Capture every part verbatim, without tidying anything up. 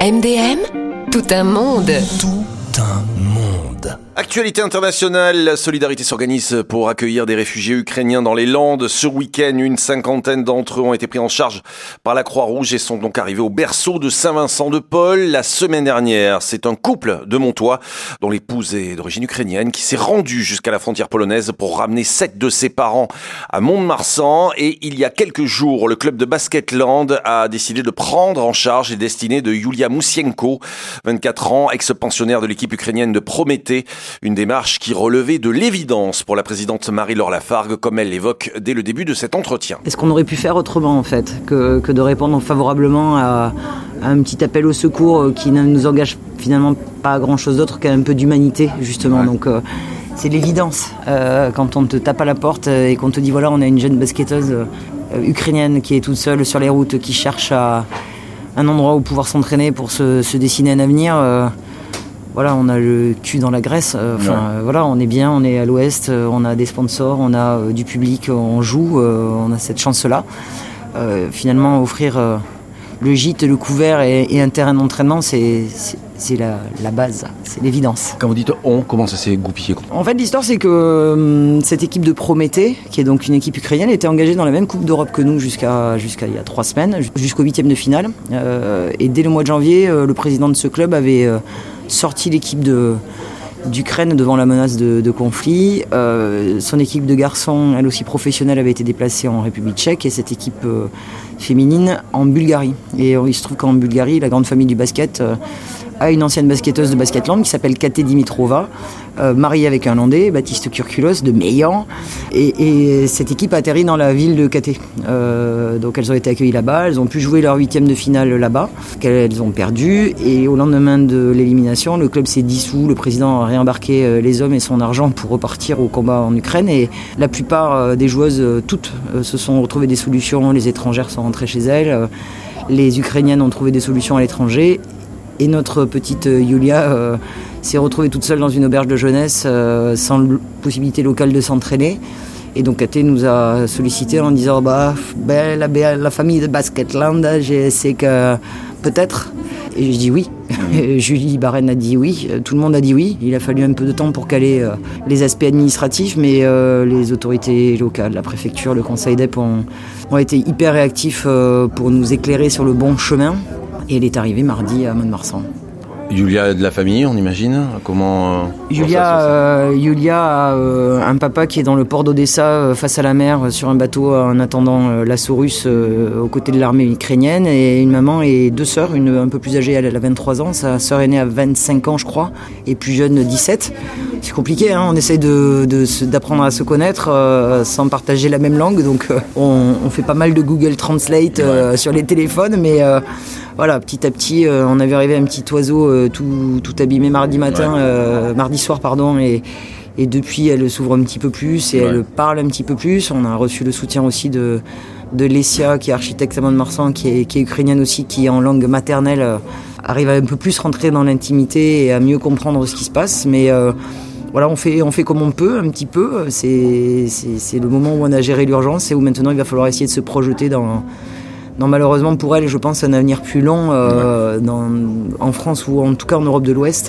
M D M, tout un monde. Tout un monde. Actualité internationale, la Solidarité s'organise pour accueillir des réfugiés ukrainiens dans les Landes. Ce week-end, une cinquantaine d'entre eux ont été pris en charge par la Croix-Rouge et sont donc arrivés au berceau de Saint-Vincent-de-Paul la semaine dernière. C'est un couple de Montois dont l'épouse est d'origine ukrainienne qui s'est rendu jusqu'à la frontière polonaise pour ramener sept de ses parents à Mont-de-Marsan. Et il y a quelques jours, le club de basket Land a décidé de prendre en charge les destinées de Yulia Moussienko, vingt-quatre ans, ex-pensionnaire de l'équipe ukrainienne de Prométhée. Une démarche qui relevait de l'évidence pour la présidente Marie-Laure Lafargue, comme elle l'évoque dès le début de cet entretien. Est-ce qu'on aurait pu faire autrement, en fait, que, que de répondre favorablement à, à un petit appel au secours qui ne nous engage finalement pas à grand-chose d'autre qu'à un peu d'humanité, justement. Ouais. Donc, euh, c'est l'évidence. Euh, quand on te tape à la porte et qu'on te dit, voilà, on a une jeune basketteuse euh, ukrainienne qui est toute seule sur les routes, qui cherche à un endroit où pouvoir s'entraîner pour se, se dessiner un avenir... Euh, Voilà, on a le cul dans la graisse. Enfin, ouais. euh, voilà, on est bien, on est à l'Ouest, euh, on a des sponsors, on a euh, du public, on joue, euh, on a cette chance-là. Euh, finalement, offrir euh, le gîte, le couvert et, et un terrain d'entraînement, c'est, c'est, c'est la, la base, c'est l'évidence. Quand vous dites on, comment ça s'est goupillé ? En fait, l'histoire, c'est que euh, cette équipe de Prométhée, qui est donc une équipe ukrainienne, était engagée dans la même Coupe d'Europe que nous jusqu'à, jusqu'à il y a trois semaines, jusqu'au huitième de finale. Euh, et dès le mois de janvier, euh, le président de ce club avait euh, sorti l'équipe de, d'Ukraine devant la menace de, de conflit. Euh, son équipe de garçons, elle aussi professionnelle, avait été déplacée en République tchèque et cette équipe euh, féminine en Bulgarie. Et euh, il se trouve qu'en Bulgarie, la grande famille du basket euh, a une ancienne basketteuse de Basketland qui s'appelle Kate Dimitrova, euh, mariée avec un Landais, Baptiste Kurkulos de Meillan. Et, et cette équipe a atterri dans la ville de Kate. Euh, donc elles ont été accueillies là-bas, elles ont pu jouer leur huitième de finale là-bas, qu'elles ont perdu. Et au lendemain de l'élimination, le club s'est dissous, le président a réembarqué les hommes et son argent pour repartir au combat en Ukraine. Et la plupart des joueuses, toutes, se sont retrouvées des solutions. Les étrangères sont rentrées chez elles, les Ukrainiennes ont trouvé des solutions à l'étranger. Et notre petite Yulia euh, s'est retrouvée toute seule dans une auberge de jeunesse euh, sans l- possibilité locale de s'entraîner. Et donc Kate nous a sollicité en disant bah, ben, la, la famille de Basketland, je sais que peut-être. Et je dis oui. Mmh. Julie Barren a dit oui. Tout le monde a dit oui. Il a fallu un peu de temps pour caler euh, les aspects administratifs, mais euh, les autorités locales, la préfecture, le conseil d'E P ont, ont été hyper réactifs euh, pour nous éclairer sur le bon chemin. Et elle est arrivée mardi à Mont-de-Marsan. Yulia de la famille, on imagine. Comment euh, Yulia, euh, Yulia a euh, un papa qui est dans le port d'Odessa, euh, face à la mer, euh, sur un bateau en attendant euh, l'assaut russe euh, aux côtés de l'armée ukrainienne. Et une maman et deux sœurs, une un peu plus âgée, elle, elle a vingt-trois ans, sa sœur aînée a vingt-cinq ans, je crois, et plus jeune, dix-sept. C'est compliqué, hein, on essaye de, de, d'apprendre à se connaître euh, sans partager la même langue. Donc euh, on, on fait pas mal de Google Translate euh, ouais. sur les téléphones, mais... Euh, Voilà, petit à petit, euh, on avait arrivé un petit oiseau euh, tout, tout abîmé mardi matin, ouais. euh, mardi soir, pardon, et, et depuis, elle s'ouvre un petit peu plus et ouais. elle parle un petit peu plus. On a reçu le soutien aussi de, de Lesia, qui est architecte à Mont-de-Marsan, qui est, qui est ukrainienne aussi, qui en langue maternelle euh, arrive à un peu plus rentrer dans l'intimité et à mieux comprendre ce qui se passe. Mais euh, voilà, on fait, on fait comme on peut, un petit peu. C'est, c'est, c'est le moment où on a géré l'urgence et où maintenant il va falloir essayer de se projeter dans... Non, malheureusement pour elle, je pense un avenir plus long euh, dans, en France ou en tout cas en Europe de l'Ouest,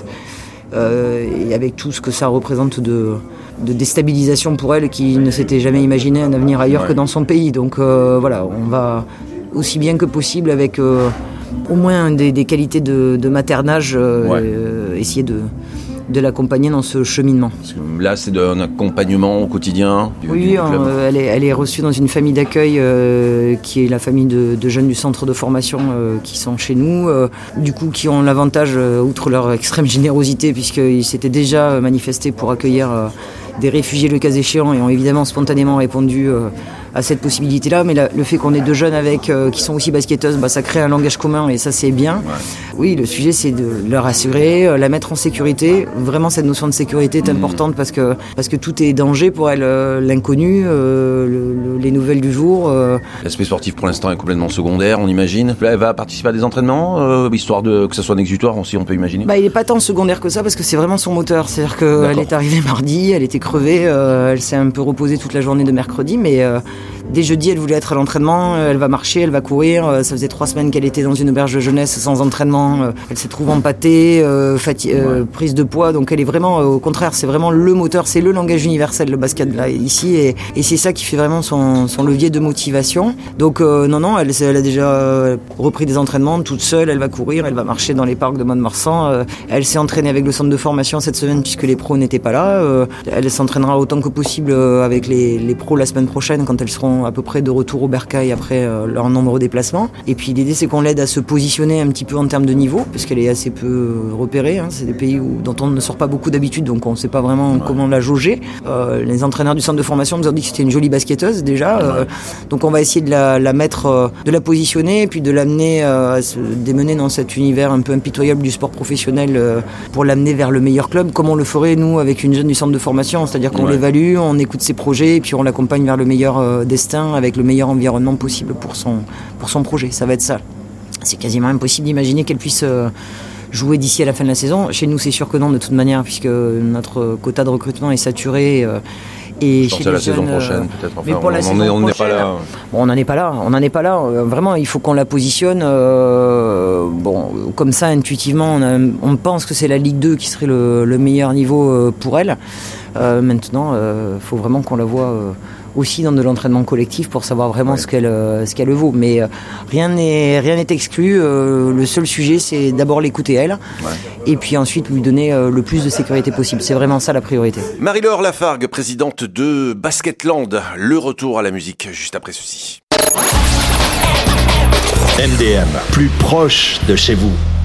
euh, et avec tout ce que ça représente de, de déstabilisation pour elle, qui ne s'était jamais imaginé un avenir ailleurs ouais. que dans son pays. Donc euh, voilà, on va aussi bien que possible avec euh, au moins des, des qualités de, de maternage euh, ouais. euh, essayer de de l'accompagner dans ce cheminement. Parce que là, c'est un accompagnement au quotidien du, Oui, du euh, elle, est, elle est reçue dans une famille d'accueil euh, qui est la famille de, de jeunes du centre de formation euh, qui sont chez nous, euh, du coup qui ont l'avantage, euh, outre leur extrême générosité, puisqu'ils s'étaient déjà manifestés pour accueillir euh, des réfugiés le cas échéant et ont évidemment spontanément répondu euh, à cette possibilité-là, mais la, le fait qu'on ait deux jeunes avec euh, qui sont aussi basketteuses, bah, ça crée un langage commun et ça c'est bien. Ouais. Oui, le sujet c'est de leur assurer, euh, la mettre en sécurité. Vraiment cette notion de sécurité est mmh. importante parce que, parce que tout est danger pour elle, euh, l'inconnu, euh, le, le, les nouvelles du jour. Euh. L'aspect sportif pour l'instant est complètement secondaire, on imagine. Là, elle va participer à des entraînements, euh, histoire de, que ça soit un exutoire aussi, on peut imaginer. Bah, il n'est pas tant secondaire que ça parce que c'est vraiment son moteur. C'est-à-dire qu'elle est arrivée mardi, elle était crevée, euh, elle s'est un peu reposée toute la journée de mercredi, mais... Euh, Dès jeudi, elle voulait être à l'entraînement, elle va marcher, elle va courir. Ça faisait trois semaines qu'elle était dans une auberge de jeunesse sans entraînement. Elle s'est trouvée empâtée, euh, fati- euh, prise de poids. Donc elle est vraiment, euh, au contraire, c'est vraiment le moteur, c'est le langage universel, le basket là ici, et, et c'est ça qui fait vraiment son, son levier de motivation. Donc euh, non, non, elle, elle a déjà repris des entraînements toute seule. Elle va courir, elle va marcher dans les parcs de Mont-de-Marsan. Euh, elle s'est entraînée avec le centre de formation cette semaine puisque les pros n'étaient pas là. Euh, elle s'entraînera autant que possible avec les, les pros la semaine prochaine quand elles seront à peu près de retour au Bercail après euh, leur nombreux déplacements. Et puis l'idée c'est qu'on l'aide à se positionner un petit peu en termes de niveau parce qu'elle est assez peu repérée. Hein. C'est des pays où, dont on ne sort pas beaucoup d'habitude, donc on ne sait pas vraiment ouais. comment la jauger. Euh, les entraîneurs du centre de formation nous ont dit que c'était une jolie basketteuse déjà. Euh, ouais. Donc on va essayer de la, la mettre, euh, de la positionner et puis de l'amener euh, à se démener dans cet univers un peu impitoyable du sport professionnel euh, pour l'amener vers le meilleur club, comme on le ferait nous avec une jeune du centre de formation, c'est-à-dire qu'on ouais. l'évalue, on écoute ses projets et puis on l'accompagne vers le meilleur euh, destin avec le meilleur environnement possible pour son, pour son projet. Ça va être ça. C'est quasiment impossible d'imaginer qu'elle puisse euh, jouer d'ici à la fin de la saison. Chez nous, c'est sûr que non, de toute manière, puisque notre quota de recrutement est saturé. Euh, Et chez la jeunes, saison prochaine, peut-être. Enfin, mais pour on, la on saison est, on prochaine, n'est pas là. Bon, on n'en est pas là. On n'en est pas là. Euh, vraiment, il faut qu'on la positionne. Euh, bon, comme ça, intuitivement, on, a, on pense que c'est la Ligue deux qui serait le, le meilleur niveau euh, pour elle. Euh, maintenant, il euh, faut vraiment qu'on la voie euh, aussi dans de l'entraînement collectif pour savoir vraiment ouais. ce qu'elle euh, ce qu'elle vaut. Mais euh, rien n'est rien n'est exclu. Euh, le seul sujet, c'est d'abord l'écouter elle, ouais. et puis ensuite lui donner euh, le plus de sécurité possible. C'est vraiment ça la priorité. Marie-Laure Lafargue, présidente de Basketland. Le retour à la musique juste après ceci. M D M, plus proche de chez vous.